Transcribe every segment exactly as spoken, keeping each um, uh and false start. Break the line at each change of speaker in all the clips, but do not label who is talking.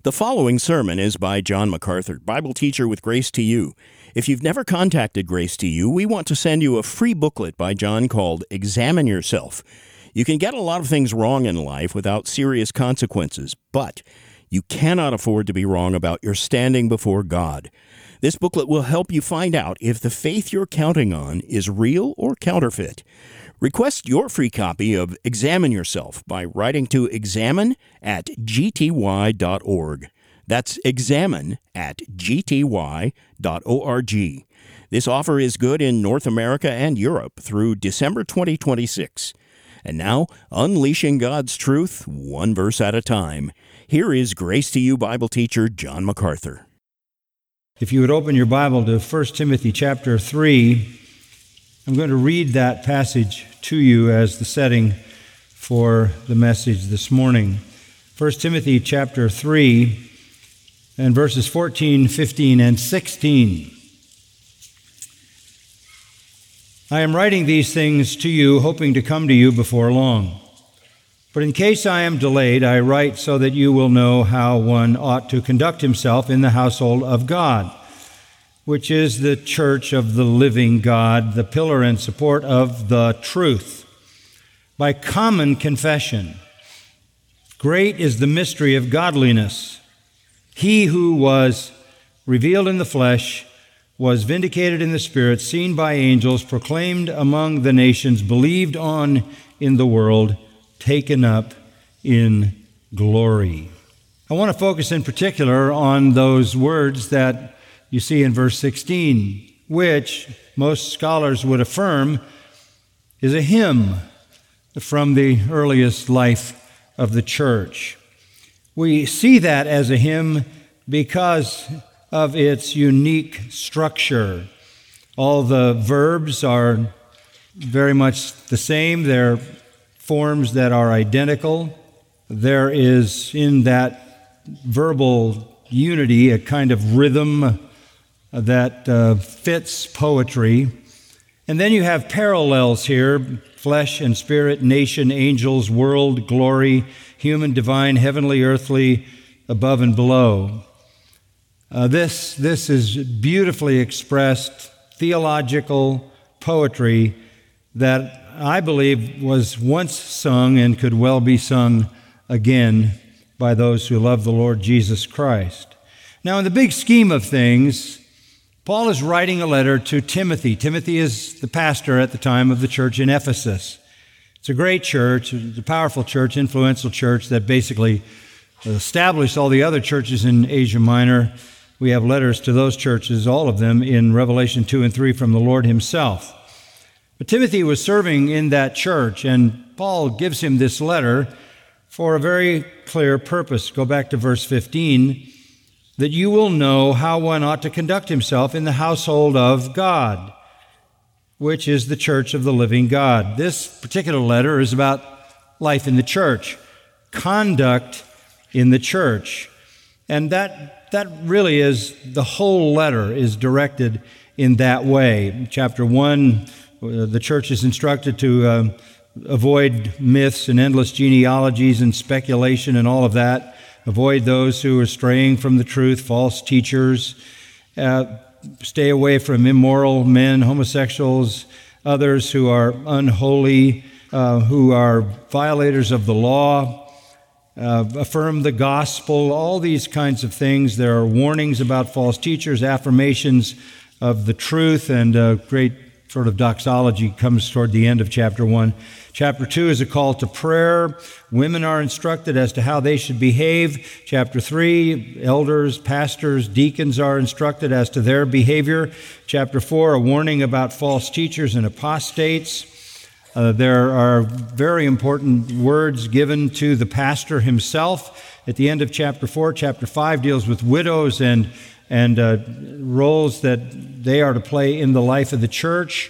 The following sermon is by John MacArthur, Bible teacher with Grace to You. If you've never contacted Grace to You, we want to send you a free booklet by John called Examine Yourself. You can get a lot of things wrong in life without serious consequences, but you cannot afford to be wrong about your standing before God. This booklet will help you find out if the faith you're counting on is real or counterfeit. Request your free copy of Examine Yourself by writing to examine at g t y dot org. That's examine at g t y dot org. This offer is good in North America and Europe through December twenty twenty-six. And now, unleashing God's truth, one verse at a time. Here is Grace to You Bible teacher John MacArthur.
If you would open your Bible to First Timothy chapter three, I'm going to read that passage to you as the setting for the message this morning. First Timothy chapter three and verses fourteen, fifteen, and sixteen. I am writing these things to you, hoping to come to you before long. But in case I am delayed, I write so that you will know how one ought to conduct himself in the household of God, which is the church of the living God, the pillar and support of the truth. By common confession, great is the mystery of godliness. He who was revealed in the flesh was vindicated in the Spirit, seen by angels, proclaimed among the nations, believed on in the world, taken up in glory. I want to focus in particular on those words that you see in verse sixteen, which most scholars would affirm is a hymn from the earliest life of the church. We see that as a hymn because of its unique structure. All the verbs are very much the same. They're forms that are identical. There is in that verbal unity a kind of rhythm that uh, fits poetry. And then you have parallels here: flesh and spirit, nation, angels, world, glory, human, divine, heavenly, earthly, above and below. Uh, this, this is beautifully expressed theological poetry that I believe was once sung and could well be sung again by those who love the Lord Jesus Christ. Now, in the big scheme of things, Paul is writing a letter to Timothy. Timothy is the pastor at the time of the church in Ephesus. It's a great church, it's a powerful church, influential church that basically established all the other churches in Asia Minor. We have letters to those churches, all of them, in Revelation two and three from the Lord himself. But Timothy was serving in that church, and Paul gives him this letter for a very clear purpose. Go back to verse fifteen. That you will know how one ought to conduct himself in the household of God, which is the church of the living God. This particular letter is about life in the church, conduct in the church. And that that really is, the whole letter is directed in that way. Chapter one, the church is instructed to uh, avoid myths and endless genealogies and speculation and all of that. Avoid those who are straying from the truth, false teachers. Uh, stay away from immoral men, homosexuals, others who are unholy, uh, who are violators of the law. Uh, affirm the gospel, all these kinds of things. There are warnings about false teachers, affirmations of the truth, and a great sort of doxology comes toward the end of chapter one. Chapter two is a call to prayer. Women are instructed as to how they should behave. Chapter three, elders, pastors, deacons are instructed as to their behavior. Chapter four, a warning about false teachers and apostates. Uh, there are very important words given to the pastor himself. At the end of chapter four, chapter five deals with widows and and uh, roles that they are to play in the life of the church.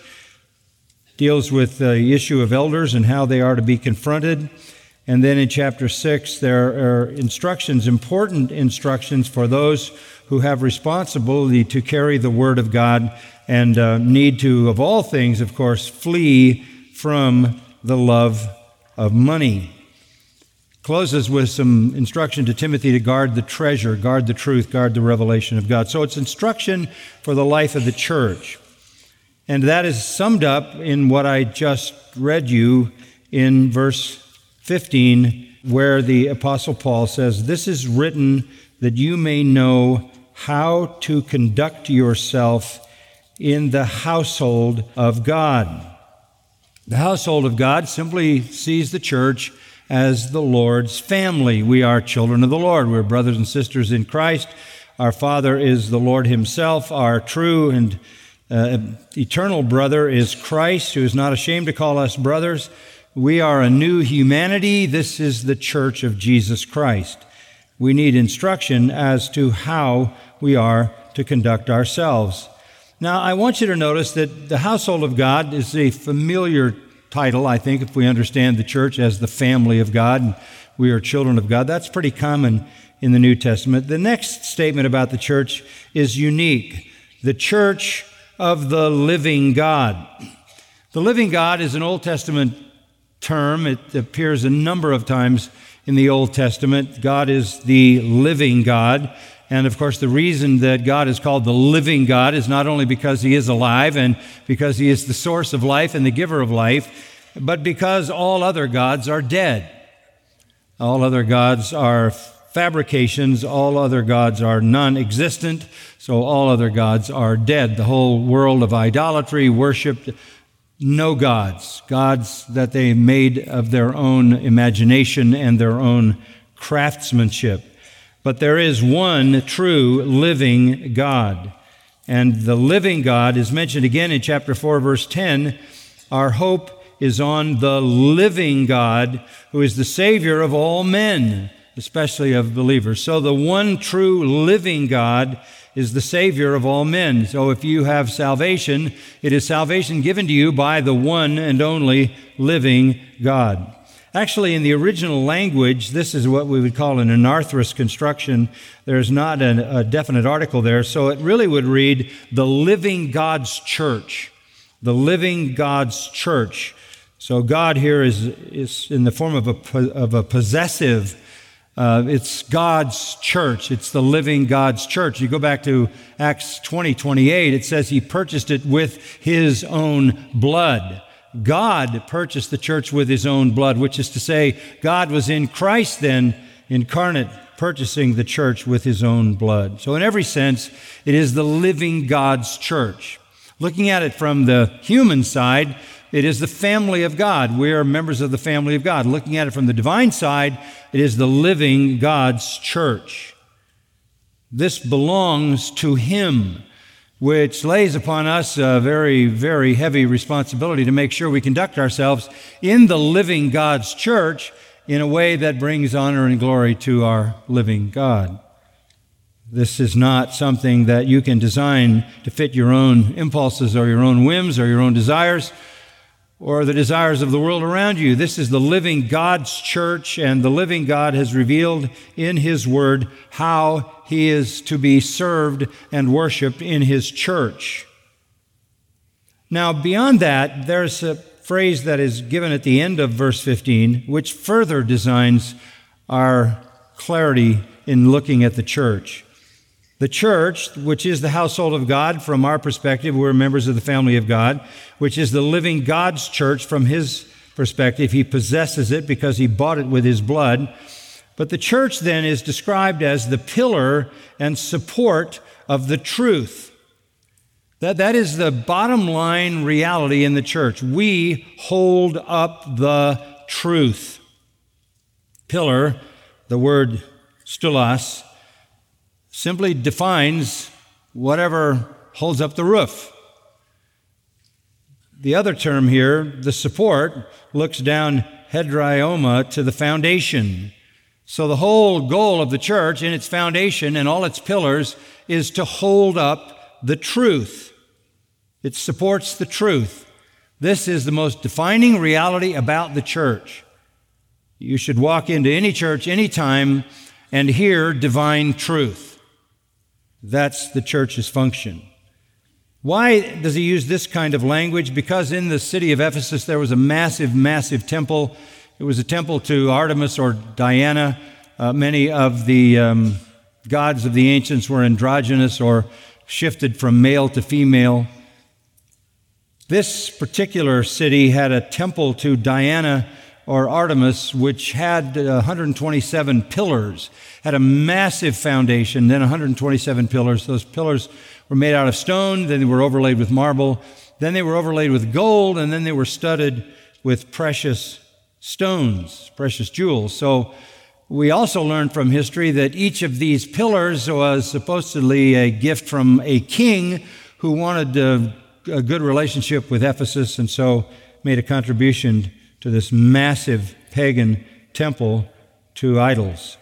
Deals with the issue of elders and how they are to be confronted. And then in chapter six, there are instructions, important instructions for those who have responsibility to carry the Word of God and uh, need to, of all things, of course, flee from the love of money. closes with some instruction to Timothy to guard the treasure, guard the truth, guard the revelation of God. So it's instruction for the life of the church. And that is summed up in what I just read you in verse fifteen, where the Apostle Paul says, "This is written that you may know how to conduct yourself in the household of God." The household of God simply sees the church as the Lord's family. We are children of the Lord. We're brothers and sisters in Christ. Our Father is the Lord Himself. Our true and uh, eternal brother is Christ, who is not ashamed to call us brothers. We are a new humanity. This is the church of Jesus Christ. We need instruction as to how we are to conduct ourselves. Now, I want you to notice that the household of God is a familiar title, I think, if we understand the church as the family of God, and we are children of God. That's pretty common in the New Testament. The next statement about the church is unique. The church of the living God. The living God is an Old Testament term. It appears a number of times in the Old Testament. God is the living God. And of course, the reason that God is called the living God is not only because He is alive and because He is the source of life and the giver of life, but because all other gods are dead. All other gods are fabrications. All other gods are non-existent. So all other gods are dead. The whole world of idolatry worshiped no gods, gods that they made of their own imagination and their own craftsmanship. But there is one true living God. And the living God is mentioned again in chapter four, verse ten. Our hope is on the living God, who is the Savior of all men, especially of believers. So the one true living God is the Savior of all men. So if you have salvation, it is salvation given to you by the one and only living God. Actually, in the original language, this is what we would call an anarthrous construction. There's not a, a definite article there, so it really would read, the living God's church. The living God's church. So God here is, is in the form of a, of a possessive. Uh, it's God's church. It's the living God's church. You go back to Acts twenty, twenty-eight, it says He purchased it with His own blood. God purchased the church with His own blood, which is to say, God was in Christ then, incarnate, purchasing the church with His own blood. So in every sense, it is the living God's church. Looking at it from the human side, it is the family of God. We are members of the family of God. Looking at it from the divine side, it is the living God's church. This belongs to Him, which lays upon us a very, very heavy responsibility to make sure we conduct ourselves in the living God's church in a way that brings honor and glory to our living God. This is not something that you can design to fit your own impulses or your own whims or your own desires or the desires of the world around you. This is the living God's church, and the living God has revealed in His Word how He is to be served and worshiped in His church. Now, beyond that, there's a phrase that is given at the end of verse fifteen, which further designs our clarity in looking at the church. The church, which is the household of God from our perspective, we're members of the family of God, which is the living God's church from His perspective. He possesses it because He bought it with His blood. But the church then is described as the pillar and support of the truth. That, that is the bottom line reality in the church. We hold up the truth. Pillar, the word stulos, simply defines whatever holds up the roof. The other term here, the support, looks down hedrioma to the foundation. So the whole goal of the church in its foundation and all its pillars is to hold up the truth. It supports the truth. This is the most defining reality about the church. You should walk into any church anytime and hear divine truth. That's the church's function. Why does he use this kind of language? Because in the city of Ephesus, there was a massive, massive temple. It was a temple to Artemis or Diana. Uh, many of the um, gods of the ancients were androgynous or shifted from male to female. This particular city had a temple to Diana or Artemis, which had one hundred twenty-seven pillars, had a massive foundation, then one hundred twenty-seven pillars. Those pillars were made out of stone, then they were overlaid with marble, then they were overlaid with gold, and then they were studded with precious stones, precious jewels. So we also learned from history that each of these pillars was supposedly a gift from a king who wanted a, a good relationship with Ephesus, and so made a contribution to this massive pagan temple to idols.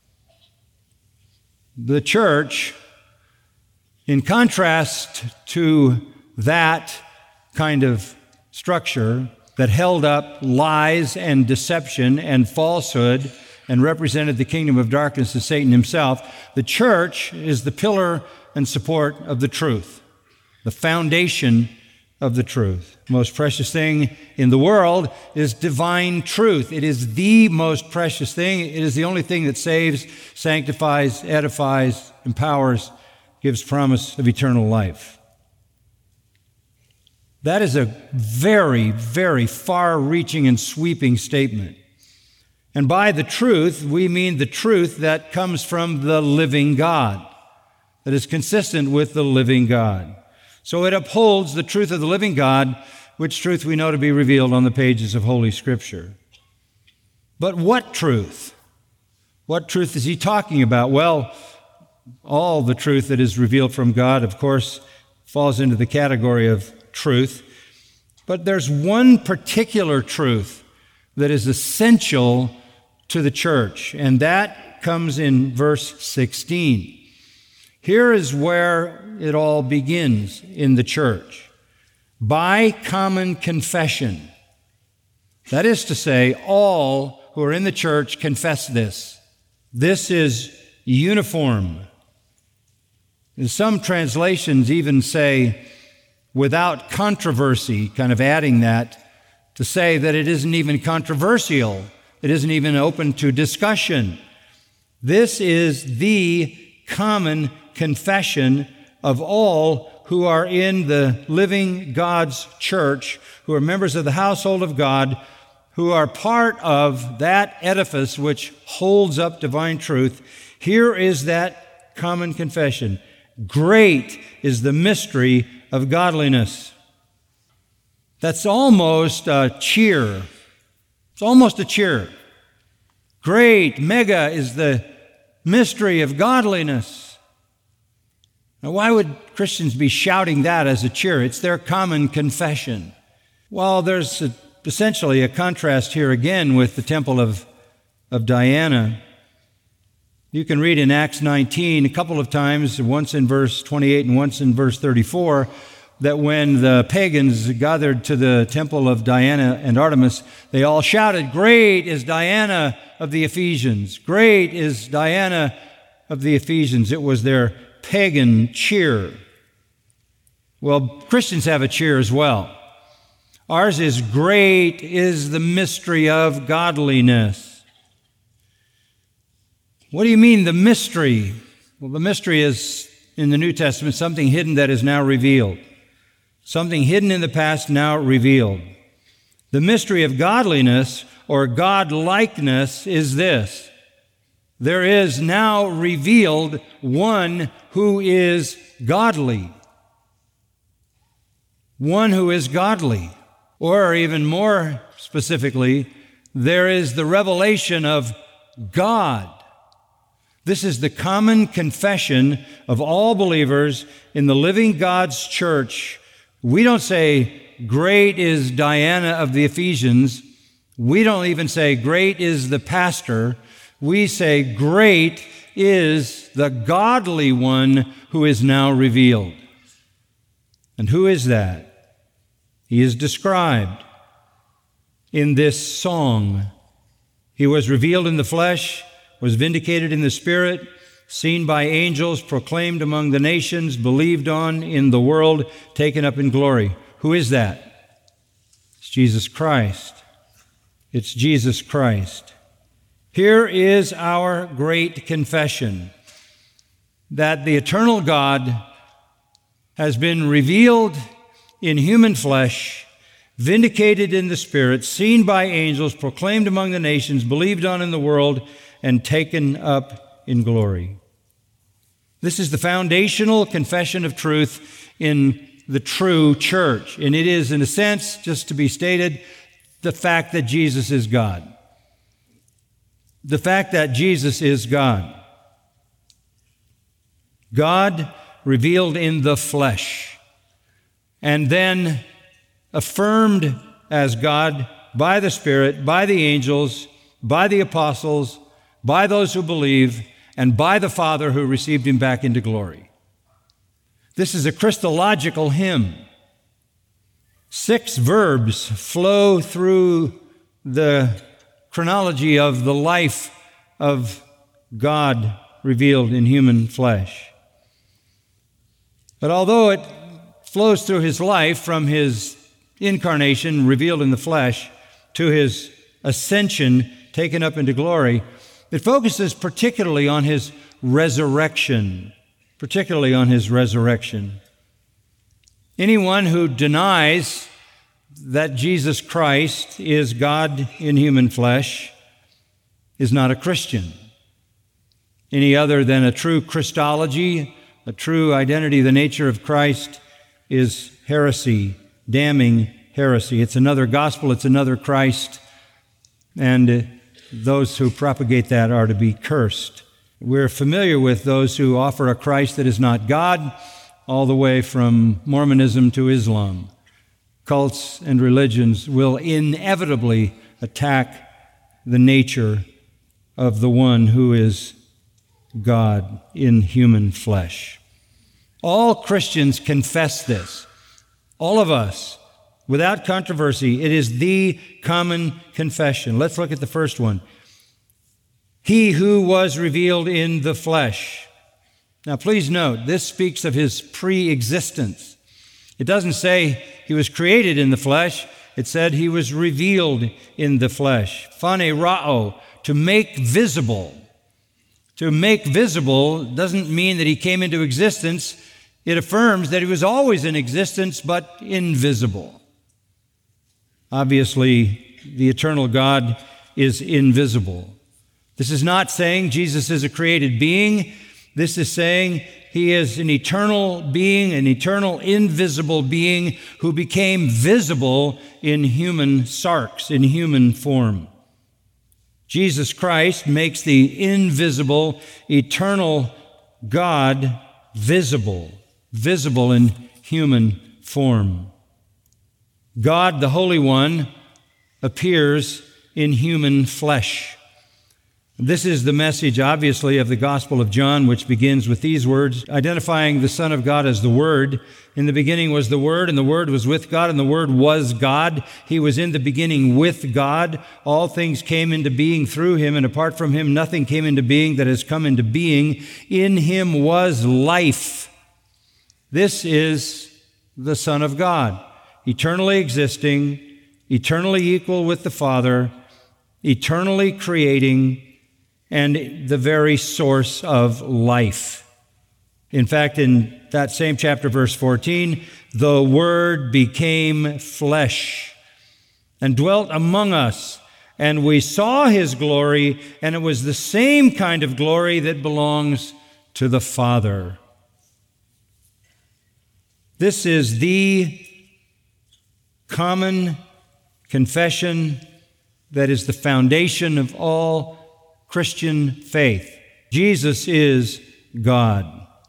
The church, in contrast to that kind of structure that held up lies and deception and falsehood and represented the kingdom of darkness to Satan himself, the church is the pillar and support of the truth, the foundation of the truth. The most precious thing in the world is divine truth. It is the most precious thing. It is the only thing that saves, sanctifies, edifies, empowers, gives promise of eternal life. That is a very, very far-reaching and sweeping statement. And by the truth, we mean the truth that comes from the living God, that is consistent with the living God. So it upholds the truth of the living God, which truth we know to be revealed on the pages of Holy Scripture. But what truth? What truth is he talking about? Well, all the truth that is revealed from God, of course, falls into the category of truth. But there's one particular truth that is essential to the church, and that comes in verse sixteen. Here is where it all begins in the church. By common confession. That is to say, all who are in the church confess this. This is uniform. And some translations even say, without controversy, kind of adding that to say that it isn't even controversial. It isn't even open to discussion. This is the common confession of all who are in the living God's church, who are members of the household of God, who are part of that edifice which holds up divine truth. Here is that common confession. Great is the mystery of godliness. That's almost a cheer. It's almost a cheer. Great, mega is the mystery of godliness. Now, why would Christians be shouting that as a cheer? It's their common confession. Well, there's a, essentially a contrast here again with the temple of, of Diana. You can read in Acts nineteen a couple of times, once in verse twenty-eight and once in verse thirty-four, that when the pagans gathered to the temple of Diana and Artemis, they all shouted, "Great is Diana of the Ephesians! Great is Diana of the Ephesians!" It was their pagan cheer. Well, Christians have a cheer as well. Ours is great is the mystery of godliness. What do you mean, the mystery? Well, the mystery is, in the New Testament, something hidden that is now revealed. Something hidden in the past, now revealed. The mystery of godliness, or God-likeness, is this. There is now revealed one who is godly. One who is godly. Or even more specifically, there is the revelation of God. This is the common confession of all believers in the living God's church. We don't say, "Great is Diana of the Ephesians." We don't even say, "Great is the pastor." We say, "Great is the godly one who is now revealed." And who is that? He is described in this song. He was revealed in the flesh, was vindicated in the Spirit, seen by angels, proclaimed among the nations, believed on in the world, taken up in glory. Who is that? It's Jesus Christ. It's Jesus Christ. Here is our great confession, that the eternal God has been revealed in human flesh, vindicated in the Spirit, seen by angels, proclaimed among the nations, believed on in the world, and taken up in glory. This is the foundational confession of truth in the true church. And it is, in a sense, just to be stated, the fact that Jesus is God. The fact that Jesus is God. God revealed in the flesh, and then affirmed as God by the Spirit, by the angels, by the apostles, by those who believe, and by the Father who received him back into glory. This is a Christological hymn. Six verbs flow through the chronology of the life of God revealed in human flesh. But although it flows through his life from his incarnation revealed in the flesh to his ascension taken up into glory, it focuses particularly on his resurrection, particularly on his resurrection. Anyone who denies that Jesus Christ is God in human flesh is not a Christian. Any other than a true Christology, a true identity of the nature of Christ, is heresy, damning heresy. It's another gospel, it's another Christ, and those who propagate that are to be cursed. We're familiar with those who offer a Christ that is not God, all the way from Mormonism to Islam. Cults and religions will inevitably attack the nature of the one who is God in human flesh. All Christians confess this. All of us, without controversy. It is the common confession. Let's look at the first one. He who was revealed in the flesh. Now, please note, this speaks of his pre-existence. It doesn't say he was created in the flesh. It said he was revealed in the flesh. Phanerao, to make visible. To make visible doesn't mean that he came into existence. It affirms that he was always in existence, but invisible. Obviously, the eternal God is invisible. This is not saying Jesus is a created being. This is saying he is an eternal being, an eternal invisible being who became visible in human sarx, in human form. Jesus Christ makes the invisible, eternal God visible, visible in human form. God, the Holy One, appears in human flesh. This is the message, obviously, of the Gospel of John, which begins with these words, identifying the Son of God as the Word. In the beginning was the Word, and the Word was with God, and the Word was God. He was in the beginning with God. All things came into being through him, and apart from him, nothing came into being that has come into being. In him was life. This is the Son of God, eternally existing, eternally equal with the Father, eternally creating, and the very source of life. In fact, in that same chapter, verse fourteen, the Word became flesh and dwelt among us, and we saw his glory, and it was the same kind of glory that belongs to the Father. This is the common confession that is the foundation of all Christian faith. Jesus is God.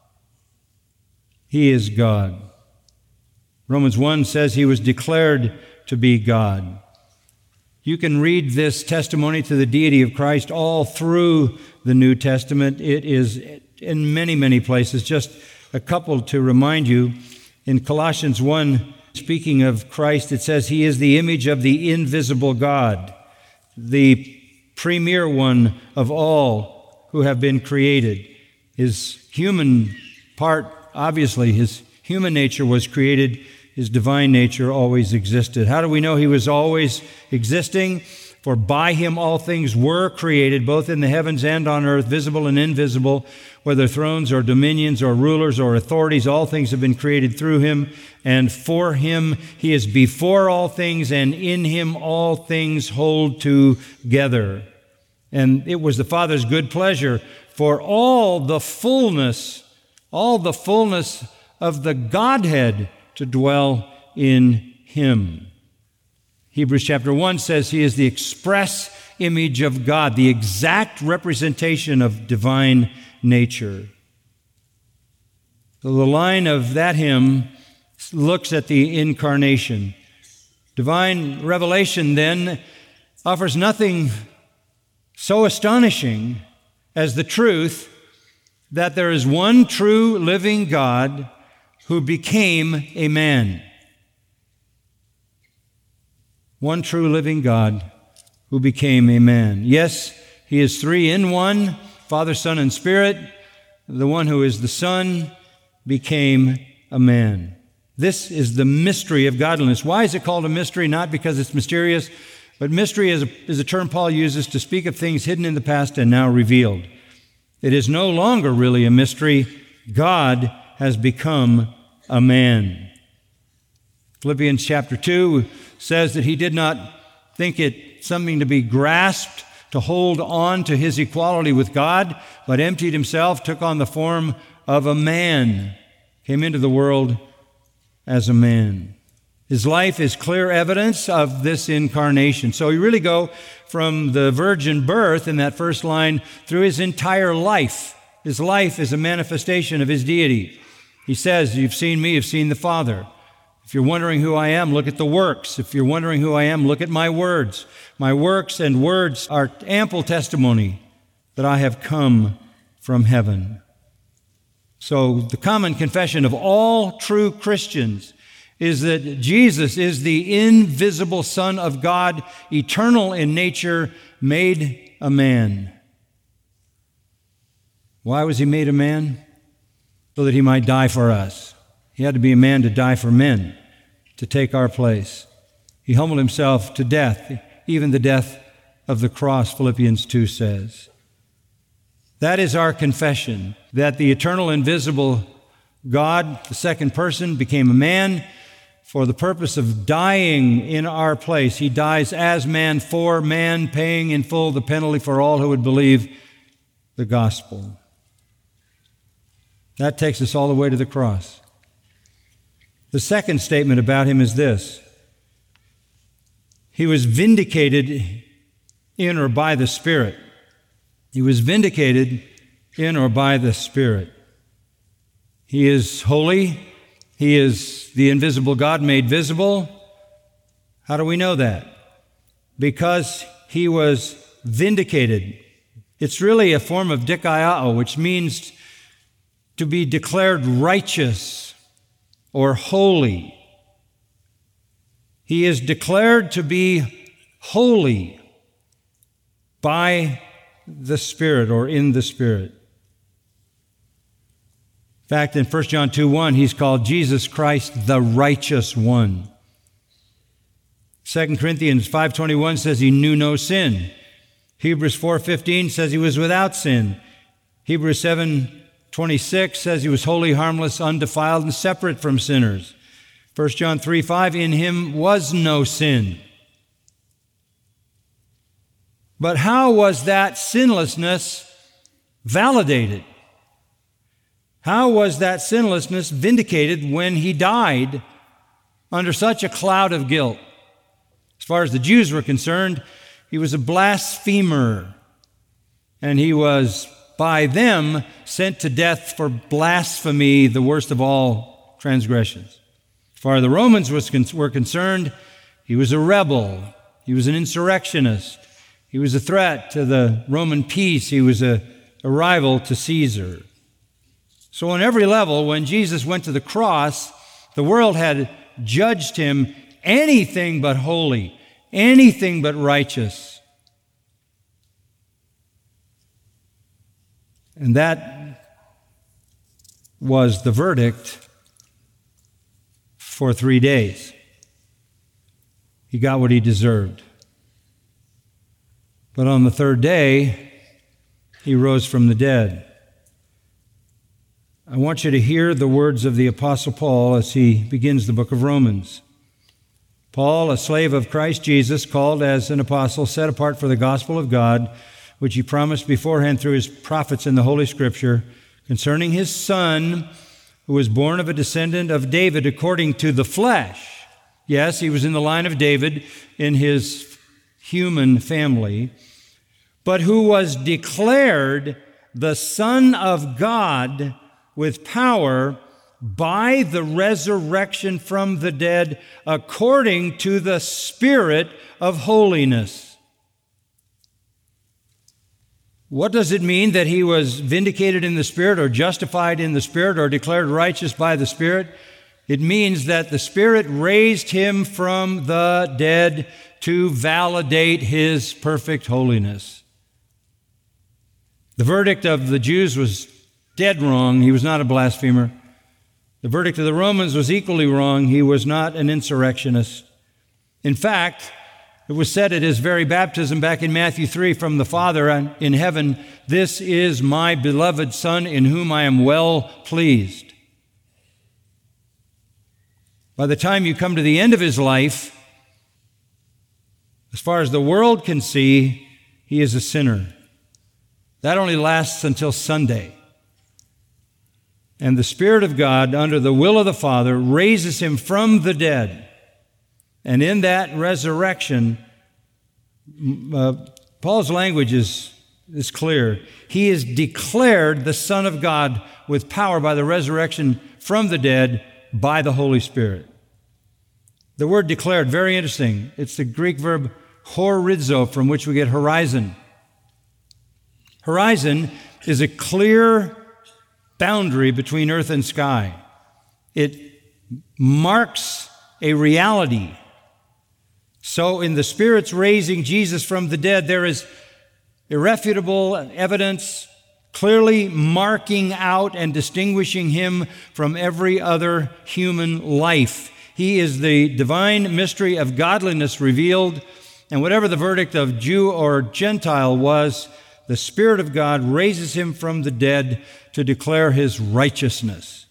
He is God. Romans one says he was declared to be God. You can read this testimony to the deity of Christ all through the New Testament. It is in many, many places. Just a couple to remind you. In Colossians one, speaking of Christ, it says he is the image of the invisible God, the premier one of all who have been created. His human part, obviously, his human nature was created. His divine nature always existed. How do we know he was always existing? For by him all things were created, both in the heavens and on earth, visible and invisible, whether thrones or dominions or rulers or authorities, all things have been created through him and for him. He is before all things, and in him all things hold together. And it was the Father's good pleasure for all the fullness, all the fullness of the Godhead to dwell in him. Hebrews chapter one says he is the express image of God, the exact representation of divine nature. So the line of that hymn looks at the incarnation. Divine revelation then offers nothing so astonishing as the truth that there is one true living God who became a man. One true living God who became a man. Yes, he is three in one, Father, Son, and Spirit. The one who is the Son became a man. This is the mystery of godliness. Why is it called a mystery? Not because it's mysterious, but mystery is a, is a term Paul uses to speak of things hidden in the past and now revealed. It is no longer really a mystery. God has become a man. Philippians chapter two says that he did not think it something to be grasped, to hold on to his equality with God, but emptied himself, took on the form of a man, came into the world as a man. His life is clear evidence of this incarnation. So you really go from the virgin birth in that first line through his entire life. His life is a manifestation of his deity. He says, "You've seen me, you've seen the Father." If you're wondering who I am, look at the works. If you're wondering who I am, look at my words. My works and words are ample testimony that I have come from heaven. So the common confession of all true Christians is that Jesus is the invisible Son of God, eternal in nature, made a man. Why was he made a man? So that he might die for us. He had to be a man to die for men, to take our place. He humbled himself to death, even the death of the cross, Philippians two says. That is our confession, that the eternal, invisible God, the second person, became a man for the purpose of dying in our place. He dies as man for man, paying in full the penalty for all who would believe the gospel. That takes us all the way to the cross. The second statement about him is this: he was vindicated in or by the Spirit. He was vindicated in or by the Spirit. He is holy. He is the invisible God made visible. How do we know that? Because he was vindicated. It's really a form of dikaiao, which means to be declared righteous or holy. He is declared to be holy by the Spirit or in the Spirit. In fact, in First John two one, he's called Jesus Christ the righteous one. Second Corinthians five twenty-one says he knew no sin. Hebrews four fifteen says he was without sin. Hebrews seven twenty-six says he was holy, harmless, undefiled, and separate from sinners. First John three five, in him was no sin. But how was that sinlessness validated? How was that sinlessness vindicated when he died under such a cloud of guilt? As far as the Jews were concerned, he was a blasphemer, and he was by them sent to death for blasphemy, the worst of all transgressions. As far as the Romans was, were concerned, he was a rebel. He was an insurrectionist. He was a threat to the Roman peace. He was a, a rival to Caesar. So on every level, when Jesus went to the cross, the world had judged him anything but holy, anything but righteous. And that was the verdict for three days. He got what he deserved. But on the third day, he rose from the dead. I want you to hear the words of the Apostle Paul as he begins the book of Romans. Paul, a slave of Christ Jesus, called as an apostle, set apart for the gospel of God, which he promised beforehand through his prophets in the Holy Scripture, concerning his Son, who was born of a descendant of David according to the flesh. Yes, he was in the line of David in his human family, but who was declared the Son of God with power by the resurrection from the dead according to the Spirit of holiness. What does it mean that he was vindicated in the Spirit or justified in the Spirit or declared righteous by the Spirit? It means that the Spirit raised him from the dead to validate his perfect holiness. The verdict of the Jews was dead wrong. He was not a blasphemer. The verdict of the Romans was equally wrong. He was not an insurrectionist. In fact, it was said at his very baptism back in Matthew three from the Father in heaven, "This is my beloved Son in whom I am well pleased." By the time you come to the end of his life, as far as the world can see, he is a sinner. That only lasts until Sunday. And the Spirit of God, under the will of the Father, raises him from the dead. And in that resurrection, uh, Paul's language is, is clear. He is declared the Son of God with power by the resurrection from the dead by the Holy Spirit. The word declared, very interesting. It's the Greek verb horizo, from which we get horizon. Horizon is a clear boundary between earth and sky. It marks a reality. So in the Spirit's raising Jesus from the dead, there is irrefutable evidence clearly marking out and distinguishing him from every other human life. He is the divine mystery of godliness revealed, and whatever the verdict of Jew or Gentile was, the Spirit of God raises him from the dead to declare his righteousness.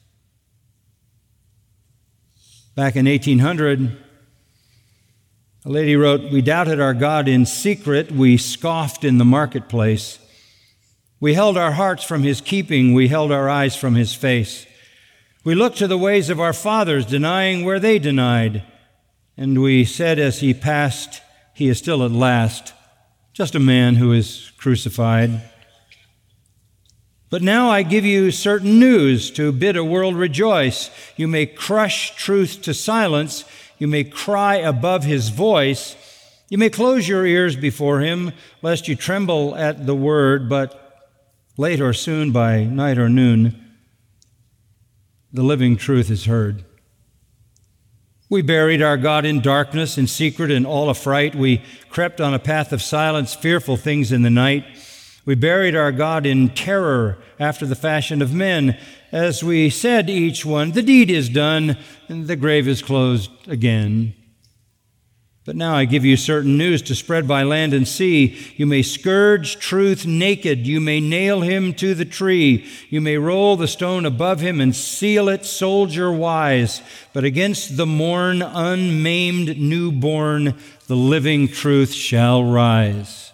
Back in eighteen hundred, a lady wrote, "We doubted our God in secret, we scoffed in the marketplace. We held our hearts from his keeping, we held our eyes from his face. We looked to the ways of our fathers, denying where they denied. And we said as he passed, he is still at last just a man who is crucified. But now I give you certain news to bid a world rejoice. You may crush truth to silence. You may cry above his voice. You may close your ears before him, lest you tremble at the word, but late or soon, by night or noon, the living truth is heard. We buried our God in darkness, in secret and all affright. We crept on a path of silence, fearful things in the night. We buried our God in terror after the fashion of men. As we said each one, the deed is done, and the grave is closed again. But now I give you certain news to spread by land and sea. You may scourge truth naked. You may nail him to the tree. You may roll the stone above him and seal it soldier-wise. But against the morn, unmaimed newborn, the living truth shall rise."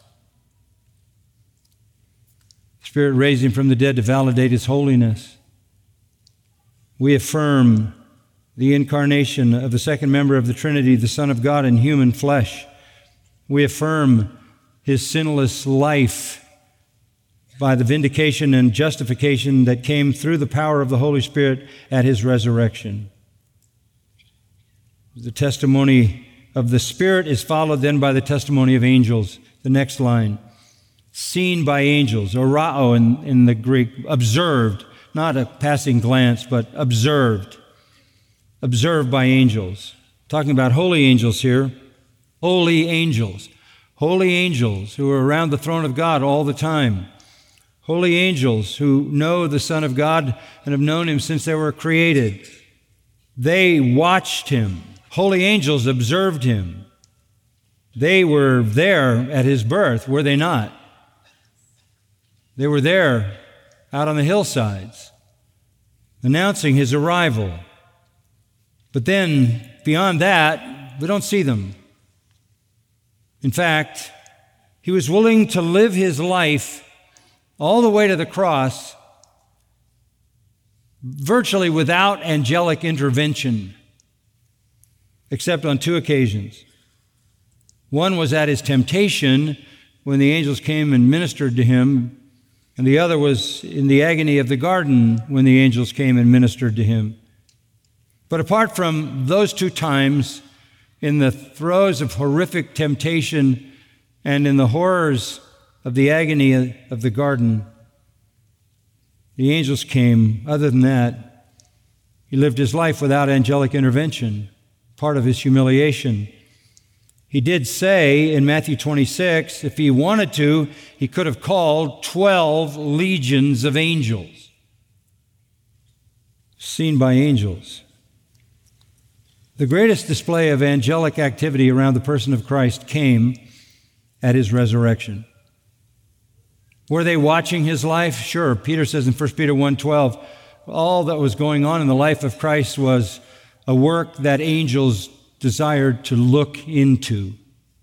Spirit raised him from the dead to validate his holiness. We affirm the incarnation of the second member of the Trinity, the Son of God in human flesh. We affirm his sinless life by the vindication and justification that came through the power of the Holy Spirit at his resurrection. The testimony of the Spirit is followed then by the testimony of angels. The next line, seen by angels, orao in, in the Greek, observed, not a passing glance, but observed. Observed by angels. Talking about holy angels here. Holy angels. Holy angels who are around the throne of God all the time. Holy angels who know the Son of God and have known him since they were created. They watched him. Holy angels observed him. They were there at his birth, were they not? They were there out on the hillsides, announcing his arrival. But then, beyond that, we don't see them. In fact, he was willing to live his life all the way to the cross virtually without angelic intervention, except on two occasions. One was at his temptation when the angels came and ministered to him, and the other was in the agony of the garden when the angels came and ministered to him. But apart from those two times, in the throes of horrific temptation and in the horrors of the agony of the garden, the angels came. Other than that, he lived his life without angelic intervention, part of his humiliation. He did say in Matthew twenty-six, if he wanted to, he could have called twelve legions of angels, seen by angels. The greatest display of angelic activity around the person of Christ came at his resurrection. Were they watching his life? Sure. Peter says in First Peter one twelve, all that was going on in the life of Christ was a work that angels desired to look into.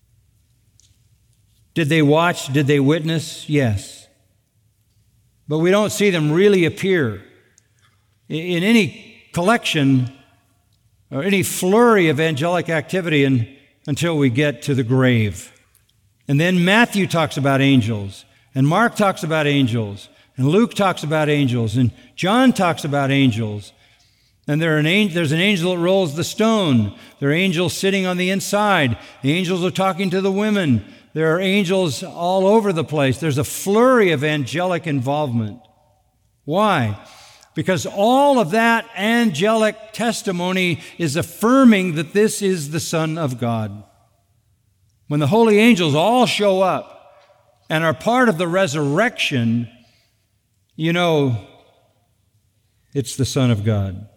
Did they watch? Did they witness? Yes. But we don't see them really appear in any collection or any flurry of angelic activity in, until we get to the grave. And then Matthew talks about angels, and Mark talks about angels, and Luke talks about angels, and John talks about angels. And there are an, there's an angel that rolls the stone. There are angels sitting on the inside. The angels are talking to the women. There are angels all over the place. There's a flurry of angelic involvement. Why? Because all of that angelic testimony is affirming that this is the Son of God. When the holy angels all show up and are part of the resurrection, you know it's the Son of God.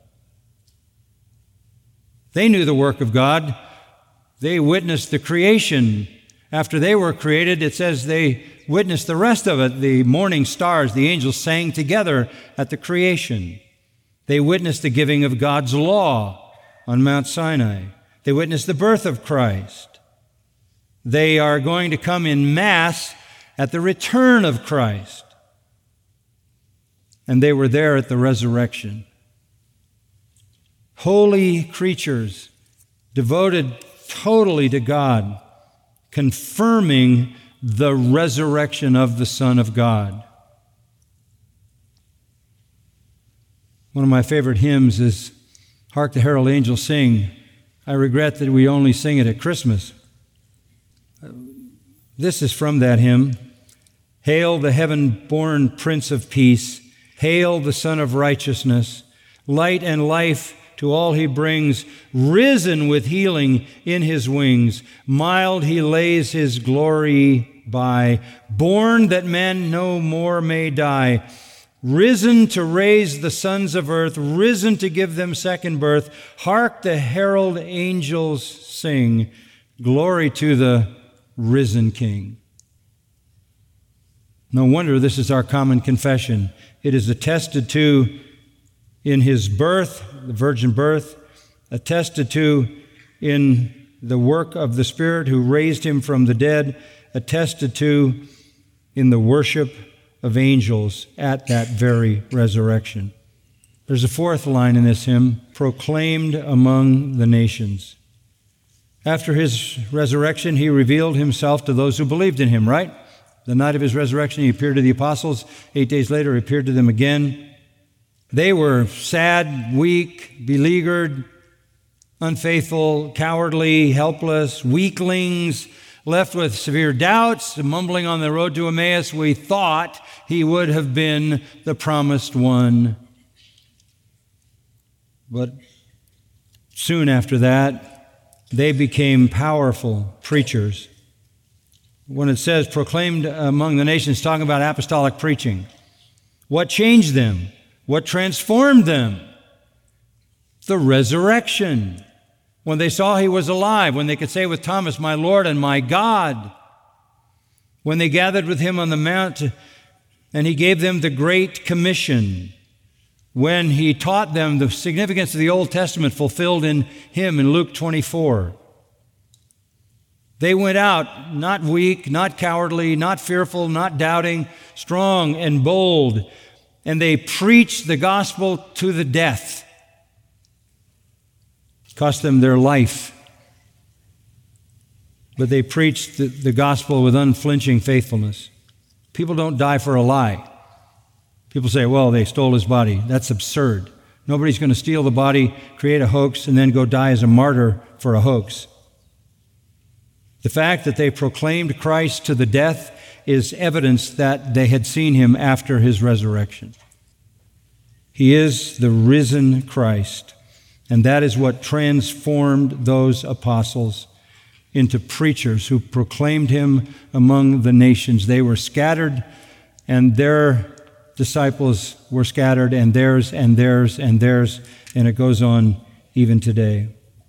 They knew the work of God. They witnessed the creation. After they were created, it says they witnessed the rest of it. The morning stars, the angels sang together at the creation. They witnessed the giving of God's law on Mount Sinai. They witnessed the birth of Christ. They are going to come in mass at the return of Christ. And they were there at the resurrection. Holy creatures, devoted totally to God, confirming the resurrection of the Son of God. One of my favorite hymns is Hark the Herald Angels Sing. I regret that we only sing it at Christmas. This is from that hymn. Hail the heaven-born Prince of Peace. Hail the Son of Righteousness. Light and life to all he brings, risen with healing in his wings. Mild he lays his glory by, born that men no more may die. Risen to raise the sons of earth, risen to give them second birth. Hark the herald angels sing, glory to the risen King. No wonder this is our common confession. It is attested to in his birth, the virgin birth, attested to in the work of the Spirit who raised him from the dead, attested to in the worship of angels at that very resurrection. There's a fourth line in this hymn, proclaimed among the nations. After his resurrection, he revealed himself to those who believed in him, right? The night of his resurrection, he appeared to the apostles. Eight days later, he appeared to them again. They were sad, weak, beleaguered, unfaithful, cowardly, helpless, weaklings, left with severe doubts, mumbling on the road to Emmaus. We thought he would have been the promised one. But soon after that, they became powerful preachers. When it says proclaimed among the nations, talking about apostolic preaching. What changed them? What transformed them? The resurrection. when they saw he was alive, when they could say with Thomas, "My Lord and my God," when they gathered with him on the mount and he gave them the Great Commission, when he taught them the significance of the Old Testament fulfilled in him in Luke twenty-four. They went out not weak, not cowardly, not fearful, not doubting, strong and bold, and they preached the gospel to the death. It cost them their life, but they preached the, the gospel with unflinching faithfulness. People don't die for a lie. People say, well, they stole his body. That's absurd. Nobody's going to steal the body, create a hoax, and then go die as a martyr for a hoax. The fact that they proclaimed Christ to the death is evidence that they had seen him after his resurrection. He is the risen Christ, and that is what transformed those apostles into preachers who proclaimed him among the nations. They were scattered, and their disciples were scattered, and theirs, and theirs, and theirs, and it goes on even today.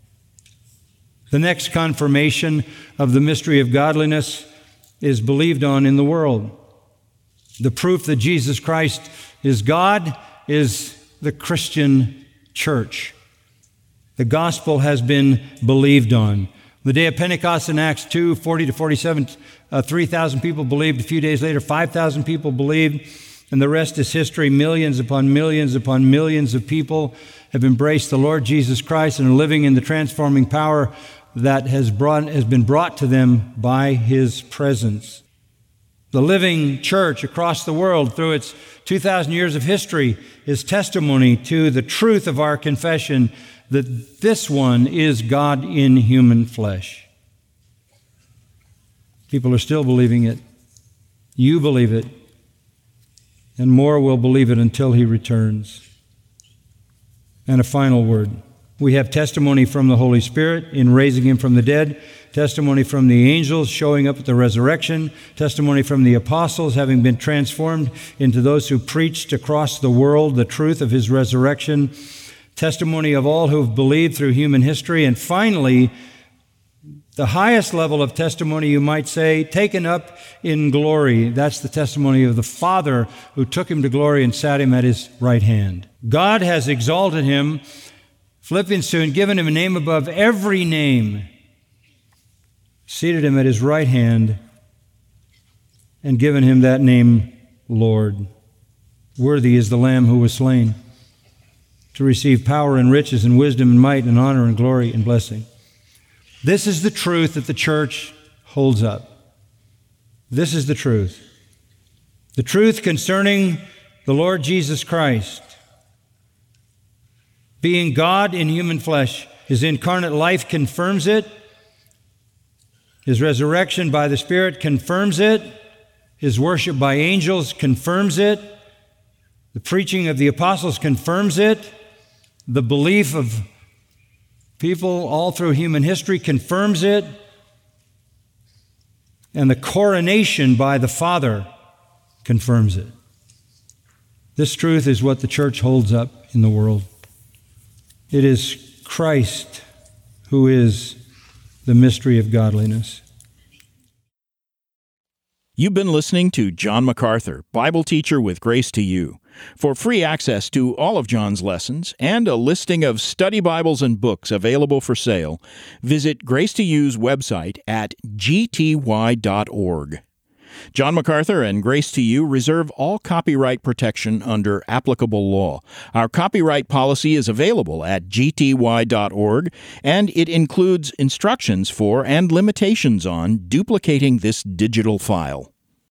The next confirmation of the mystery of godliness is believed on in the world. The proof that Jesus Christ is God is the Christian church. The gospel has been believed on. The day of Pentecost in Acts two, forty to forty-seven, uh, three thousand people believed. A few days later, five thousand people believed. And the rest is history. Millions upon millions upon millions of people have embraced the Lord Jesus Christ and are living in the transforming power that has brought has been brought to them by his presence. The living church across the world, through its two thousand years of history, is testimony to the truth of our confession that this one is God in human flesh. People are still believing it. You believe it. And more will believe it until he returns. And a final word. We have testimony from the Holy Spirit in raising him from the dead, testimony from the angels showing up at the resurrection, testimony from the apostles having been transformed into those who preached across the world the truth of his resurrection, testimony of all who have believed through human history, and finally, the highest level of testimony, you might say, taken up in glory. That's the testimony of the Father who took him to glory and sat him at his right hand. God has exalted him, Philippians two, and given him a name above every name, seated him at his right hand, and given him that name, Lord. Worthy is the Lamb who was slain to receive power and riches and wisdom and might and honor and glory and blessing. This is the truth that the church holds up. This is the truth. The truth concerning the Lord Jesus Christ, being God in human flesh. His incarnate life confirms it. His resurrection by the Spirit confirms it. His worship by angels confirms it. The preaching of the apostles confirms it. The belief of people all through human history confirms it. And the coronation by the Father confirms it. This truth is what the church holds up in the world. It is Christ who is the mystery of godliness.
You've been listening to John MacArthur, Bible teacher with Grace to You. For free access to all of John's lessons and a listing of study Bibles and books available for sale, visit Grace to You's website at g t y dot org. John MacArthur and Grace to You reserve all copyright protection under applicable law. Our copyright policy is available at g t y dot org, and it includes instructions for and limitations on duplicating this digital file.